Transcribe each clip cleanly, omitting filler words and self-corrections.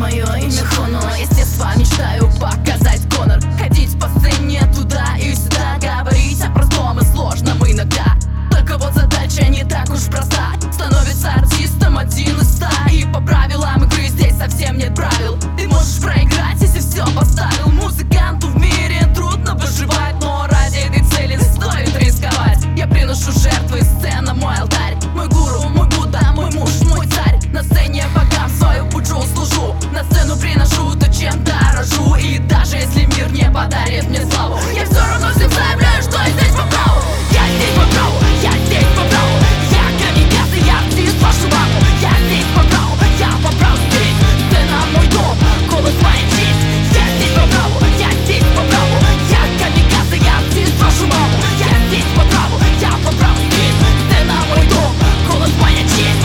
мое имя Хонор. Я с детства мечтаю показать гонор, ходить по сцене туда и сюда, говорить о простом и сложном иногда. Только вот задача не так уж проста. Становится артистом 1 из 100, и по правилам игры здесь совсем нет правил. Ты можешь проиграть, если все поставил. Музыканту в мире трудно выживать, но ради этой цели стоит рисковать. Я приношу жертвы, сцена мой алтарь, мой гуру, мой Будда, мой муж, мой царь. На сцене богам свою пуджу служу, на сцену приношу то, чем дорожу. И даже если мир не подарит мне славу, я все равно всем заявляю, что я здесь по праву. Я здесь по праву, я здесь по праву. Я камикадзе, я артист, вашу маму. Я здесь по праву, я по праву здесь. Сцена мой дом, голос моя честь. Я здесь по праву, я здесь по праву. Я камикадзе, я артист, вашу маму. Я здесь по праву, я по праву здесь. Сцена мой дом, голос моя честь.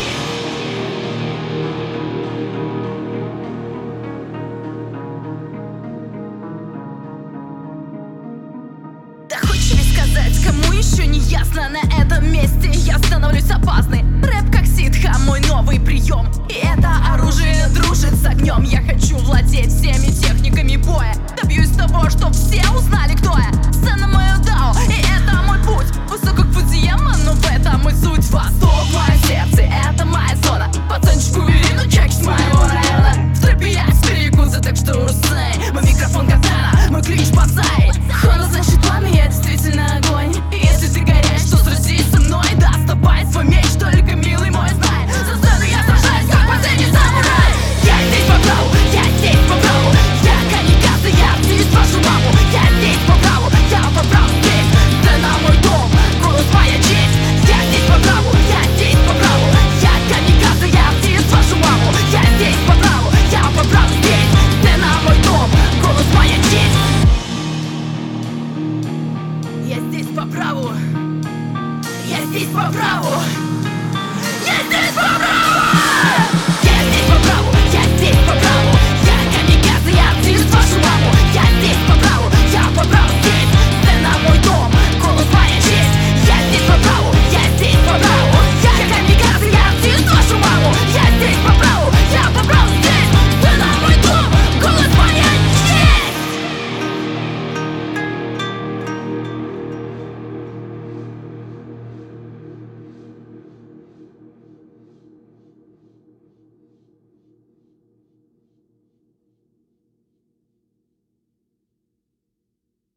Да хочешь ли сказать, кому еще не ясно? На этом месте я становлюсь опасной. Рэп как ситха, мой новый прием. И это оружие дружит с огнем. Я хочу владеть всеми техниками боя. Добьюсь того, чтоб все узнали, кто я. Сцена моя дао, и это мой путь. Высоко к Фудзияма, но в этом и суть. Восток, мое сердце, это моя зона. Пацанчику видно, чек с моего района. В трэпе я стерегутся, так что русей. Мой микрофон катана, мой клич бонсай. Хона значит пламя, я действительно огонь. И если ты горяч, то сразись со мной. Доставай свой меч, только милый мой знай. За сцену я сражаюсь, как последний самурай. Я здесь по праву, я здесь по праву. Я камикадзе, я артист, вашу маму. Я здесь по праву, я по праву здесь. Сцена мой дом, голос моя честь. Я здесь по праву, я здесь по праву. Я камикадзе, я артист, вашу маму. Я здесь по праву, я по праву здесь. Сцена мой дом, голос моя честь. Я здесь по праву, я здесь по праву.